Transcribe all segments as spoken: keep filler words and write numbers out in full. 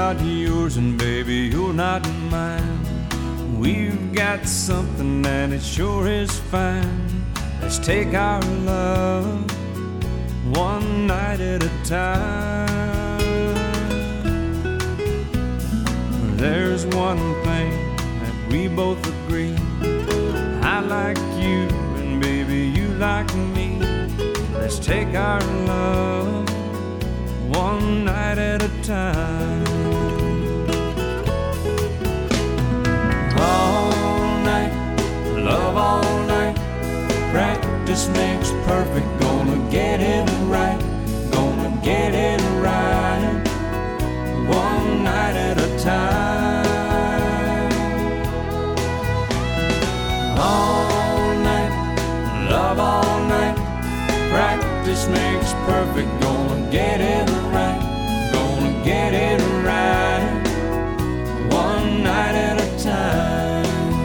not yours, and baby, you're not mine. We've got something and it sure is fine. Let's take our love one night at a time. There's one thing that we both agree. I like you and baby, you like me. Let's take our love one night at a time. All night, love all night. Practice makes perfect. Gonna get it right. Gonna get it right. One night at a time. All night, love all night. Practice makes perfect. Gonna get it right. Gonna get it right. One night at a time.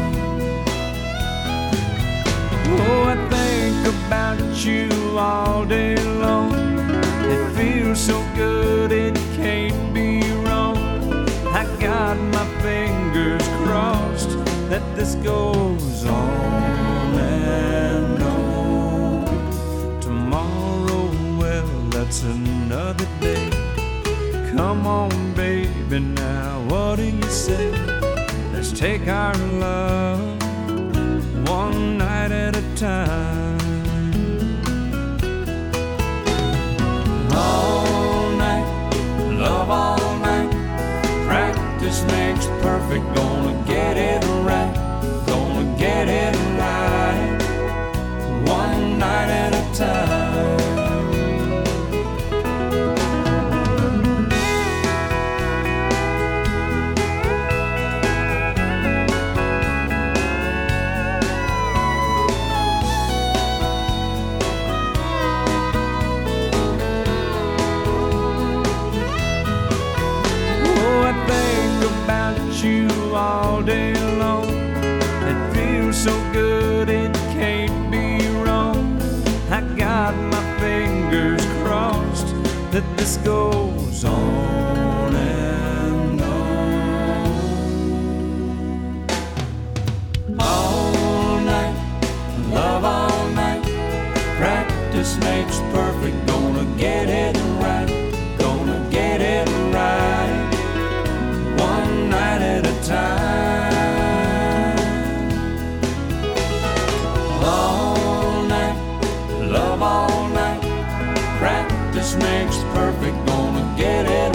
Oh, I think about you all day long. It feels so good, it can't be wrong. I got my fingers crossed that this goes on and on. Tomorrow, well, that's another day. Come on, baby, now what do you say? Let's take our love one night at a time. All night, love all night. Practice makes perfect. Gonna get it right. Gonna get it right. One night at a time. You all day long. It feels so good, it can't be wrong. I got my fingers crossed that this goes on and on. All night, love all night. Practice makes perfect. Gonna get it right. Gonna get it right. One night at a time. All night, love all night. Practice makes perfect. Gonna get it